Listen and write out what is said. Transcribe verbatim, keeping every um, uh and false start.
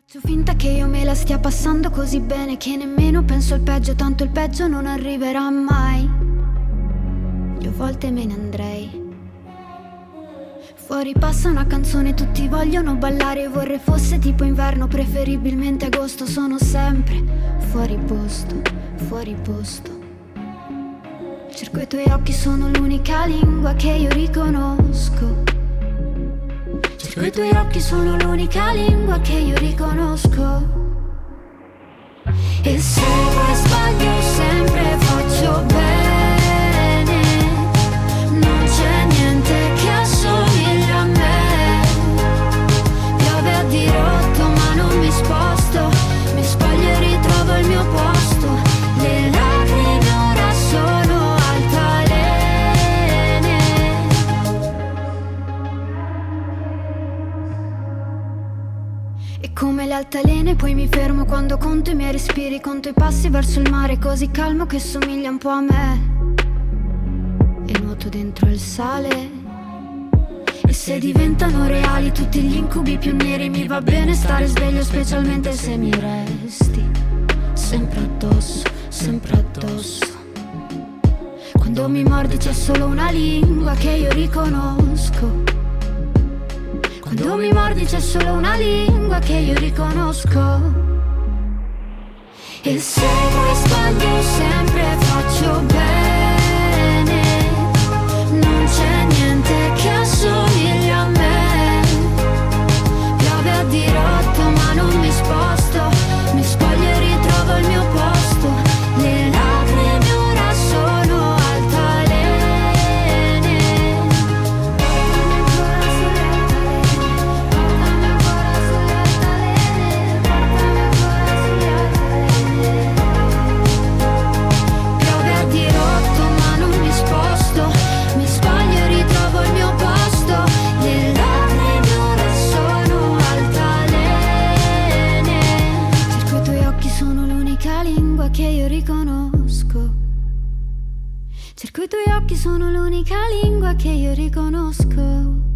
Faccio finta che io me la stia passando così bene che nemmeno penso al peggio, tanto il peggio non arriverà mai. Io a volte me ne andrei. Fuori passa una canzone, tutti vogliono ballare. Io vorrei fosse tipo inverno, preferibilmente agosto. Sono sempre fuori posto, fuori posto. Cerco i tuoi occhi, sono l'unica lingua che io riconosco. Cerco i tuoi occhi, sono l'unica lingua che io riconosco. E se poi sbaglio sempre faccio bene. Non c'è niente che assomiglia a me. Piove a dirotto ma non mi sposto. Mi sbaglio e ritrovo il mio posto. Le lacrime ora sono altalene. E come le altalene poi mi fermo quando conto i miei respiri. Conto i passi verso il mare così calmo che somiglia un po' a me. E nuoto dentro il sale. E se diventano reali tutti gli incubi più neri, mi va bene stare sveglio, specialmente se mi resti sempre addosso, sempre addosso. Quando mi mordi c'è solo una lingua che io riconosco. Quando mi mordi c'è solo una lingua che io riconosco. E se poi sbaglio sempre faccio bene. Non c'è niente che assomiglia a me. Piove a dirotto ma non mi sposto. Mi spoglio e ritrovo il mio posto. Le lacrime ora sono altalene. Portami ancora sulle altalene. Portami ancora sulle altalene. Portami ancora sulle altalene. Piove a dirotto ma non mi sposto. Mi spoglio e ritrovo il mio posto. Le lacrime ora sono altalene. Cerco i tuoi occhi, sono l'unica lingua che io riconosco. Cerco i tuoi occhi, sono l'unica lingua che io riconosco.